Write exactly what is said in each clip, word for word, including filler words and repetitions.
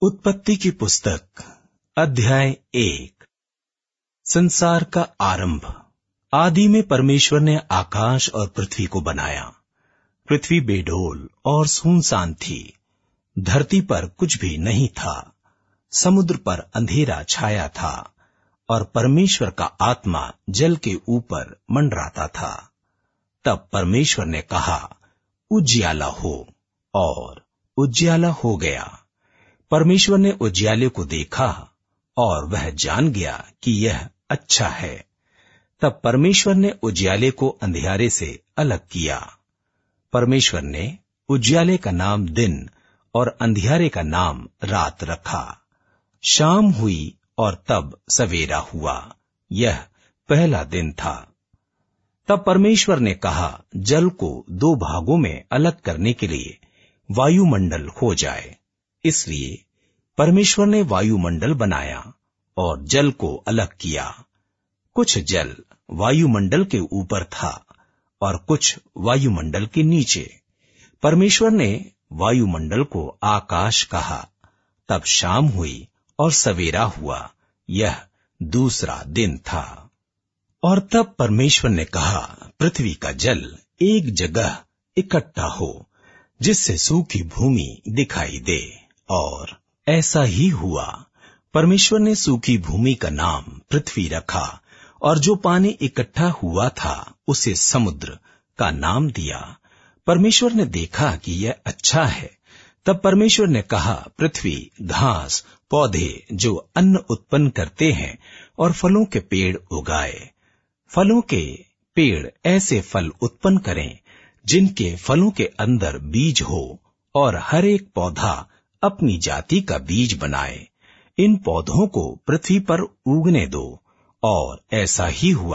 उत्पत्ति की पुस्तक अध्याय एक। संसार का आरंभ। आदि में परमेश्वर ने आकाश और पृथ्वी को बनाया। पृथ्वी बेडोल और सुनसान थी, धरती पर कुछ भी नहीं था। समुद्र पर अंधेरा छाया था और परमेश्वर का आत्मा जल के ऊपर मंडराता था। तब परमेश्वर ने कहा, उजियाला हो, और उजियाला हो गया। परमेश्वर ने उजियाले को देखा और वह जान गया कि यह अच्छा है। तब परमेश्वर ने उजियाले को अंधियारे से अलग किया। परमेश्वर ने उजियाले का नाम दिन और अंधियारे का नाम रात रखा। शाम हुई और तब सवेरा हुआ, यह पहला दिन था। तब परमेश्वर ने कहा, जल को दो भागों में अलग करने के लिए वायुमंडल हो जाए। इसलिए परमेश्वर ने वायुमंडल बनाया और जल को अलग किया। कुछ जल वायुमंडल के ऊपर था और कुछ वायुमंडल के नीचे। परमेश्वर ने वायुमंडल को आकाश कहा। तब शाम हुई और सवेरा हुआ, यह दूसरा दिन था। और तब परमेश्वर ने कहा, पृथ्वी का जल एक जगह इकट्ठा हो, जिससे सूखी भूमि दिखाई दे। और ऐसा ही हुआ। परमेश्वर ने सूखी भूमि का नाम पृथ्वी रखा और जो पानी इकट्ठा हुआ था उसे समुद्र का नाम दिया। परमेश्वर ने देखा कि यह अच्छा है। तब परमेश्वर ने कहा, पृथ्वी घास, पौधे जो अन्न उत्पन्न करते हैं और फलों के पेड़ उगाए। फलों के पेड़ ऐसे फल उत्पन्न करें जिनके फलों के अंदर बीज हो, और हर एक पौधा अपनी जाति का बीज बनाए। इन पौधों को पृथ्वी पर उगने दो। और ऐसा ही हुआ।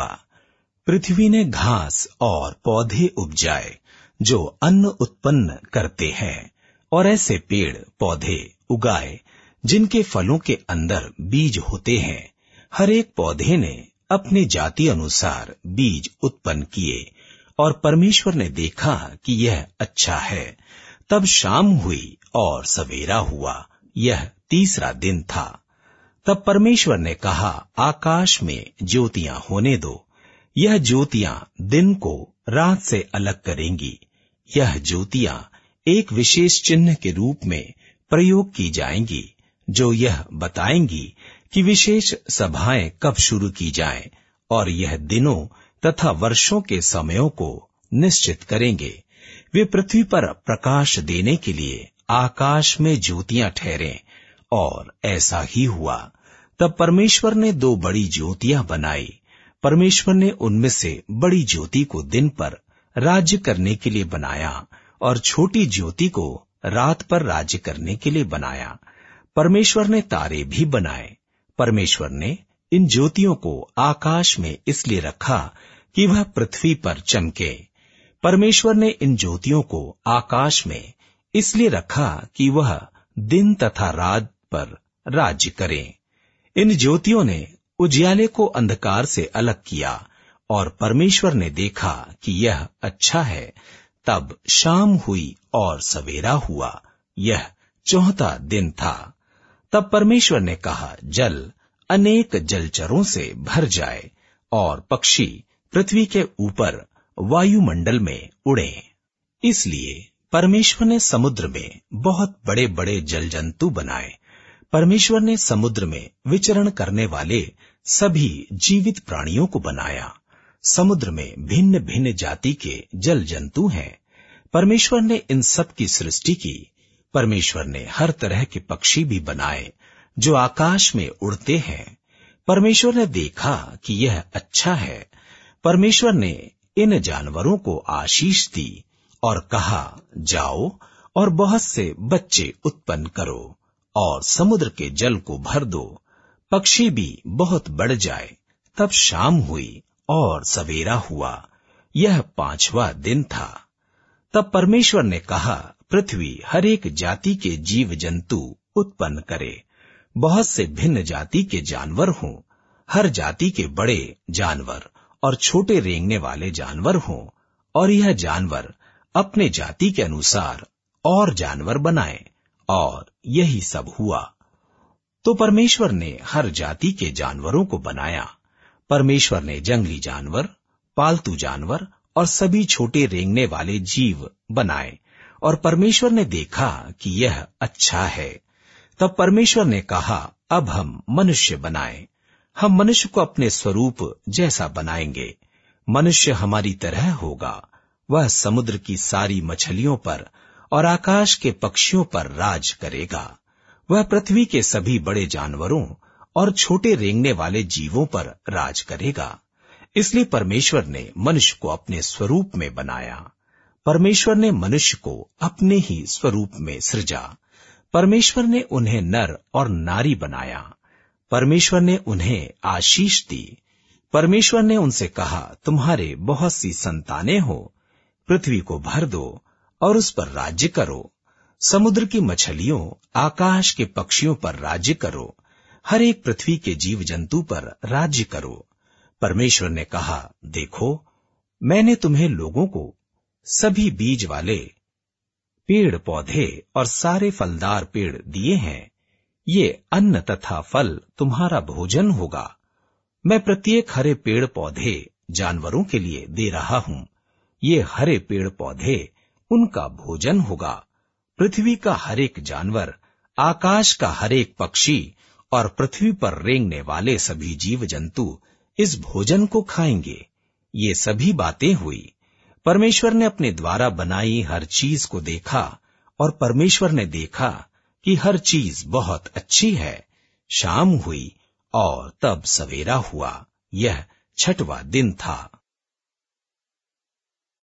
पृथ्वी ने घास और पौधे उपजाए जो अन्न उत्पन्न करते हैं, और ऐसे पेड़ पौधे उगाए जिनके फलों के अंदर बीज होते हैं। हर एक पौधे ने अपने जाति अनुसार बीज उत्पन्न किए। और परमेश्वर ने देखा कि यह अच्छा है। तब शाम हुई और सवेरा हुआ, यह तीसरा दिन था। तब परमेश्वर ने कहा, आकाश में ज्योतियां होने दो। यह ज्योतियां दिन को रात से अलग करेंगी। यह ज्योतियां एक विशेष चिन्ह के रूप में प्रयोग की जाएंगी, जो यह बताएंगी कि विशेष सभाएं कब शुरू की जाएं, और यह दिनों तथा वर्षों के समयों को निश्चित करेंगे। वे पृथ्वी पर प्रकाश देने के लिए आकाश में ज्योतियां ठहरें। और ऐसा ही हुआ। तब परमेश्वर ने दो बड़ी ज्योतियां बनाई। परमेश्वर ने उनमें से बड़ी ज्योति को दिन पर राज्य करने के लिए बनाया, और छोटी ज्योति को रात पर राज्य करने के लिए बनाया। परमेश्वर ने तारे भी बनाए। परमेश्वर ने इन ज्योतियों को आकाश में इसलिए रखा कि वह पृथ्वी पर चमके। परमेश्वर ने इन ज्योतियों को आकाश में इसलिए रखा कि वह दिन तथा रात पर राज्य करें। इन ज्योतियों ने उजियाले को अंधकार से अलग किया, और परमेश्वर ने देखा कि यह अच्छा है। तब शाम हुई और सवेरा हुआ, यह चौथा दिन था। तब परमेश्वर ने कहा, जल अनेक जलचरों से भर जाए, और पक्षी पृथ्वी के ऊपर वायुमंडल में उड़े। इसलिए परमेश्वर ने समुद्र में बहुत बड़े बड़े जल जंतु बनाए। परमेश्वर ने समुद्र में विचरण करने वाले सभी जीवित प्राणियों को बनाया। समुद्र में भिन्न भिन्न जाति के जल जंतु हैं। परमेश्वर ने इन सब की सृष्टि की। परमेश्वर ने हर तरह के पक्षी भी बनाए जो आकाश में उड़ते हैं। परमेश्वर ने देखा कि यह अच्छा है। परमेश्वर ने इन जानवरों को आशीष दी और कहा, जाओ और बहुत से बच्चे उत्पन्न करो और समुद्र के जल को भर दो, पक्षी भी बहुत बढ़ जाए। तब शाम हुई और सवेरा हुआ, यह पांचवा दिन था। तब परमेश्वर ने कहा, पृथ्वी हर एक जाति के जीव जंतु उत्पन्न करे, बहुत से भिन्न जाति के जानवर हों, हर जाति के बड़े जानवर और छोटे रेंगने वाले जानवर हों, और यह जानवर अपने जाति के अनुसार और जानवर बनाए। और यही सब हुआ। तो परमेश्वर ने हर जाति के जानवरों को बनाया। परमेश्वर ने जंगली जानवर, पालतू जानवर और सभी छोटे रेंगने वाले जीव बनाए, और परमेश्वर ने देखा कि यह अच्छा है। तब परमेश्वर ने कहा, अब हम मनुष्य बनाएं। हम मनुष्य को अपने स्वरूप जैसा बनाएंगे। मनुष्य हमारी तरह होगा। वह समुद्र की सारी मछलियों पर और आकाश के पक्षियों पर राज करेगा। वह पृथ्वी के सभी बड़े जानवरों और छोटे रेंगने वाले जीवों पर राज करेगा। इसलिए परमेश्वर ने मनुष्य को अपने स्वरूप में बनाया। परमेश्वर ने मनुष्य को अपने ही स्वरूप में सृजा। परमेश्वर ने उन्हें नर और नारी बनाया। परमेश्वर ने उन्हें आशीष दी। परमेश्वर ने उनसे कहा, तुम्हारे बहुत सी संतानें हो, पृथ्वी को भर दो और उस पर राज्य करो। समुद्र की मछलियों, आकाश के पक्षियों पर राज्य करो। हर एक पृथ्वी के जीव जंतु पर राज्य करो। परमेश्वर ने कहा, देखो, मैंने तुम्हें लोगों को सभी बीज वाले पेड़ पौधे और सारे फलदार पेड़ दिए हैं। ये अन्न तथा फल तुम्हारा भोजन होगा। मैं प्रत्येक हरे पेड़ पौधे जानवरों के लिए दे रहा हूं। ये हरे पेड़ पौधे उनका भोजन होगा। पृथ्वी का हरेक जानवर, आकाश का हरेक पक्षी और पृथ्वी पर रेंगने वाले सभी जीव जंतु इस भोजन को खाएंगे। ये सभी बातें हुई। परमेश्वर ने अपने द्वारा बनाई हर चीज को देखा, और परमेश्वर ने देखा कि हर चीज बहुत अच्छी है। शाम हुई और तब सवेरा हुआ। यह छठवां दिन था।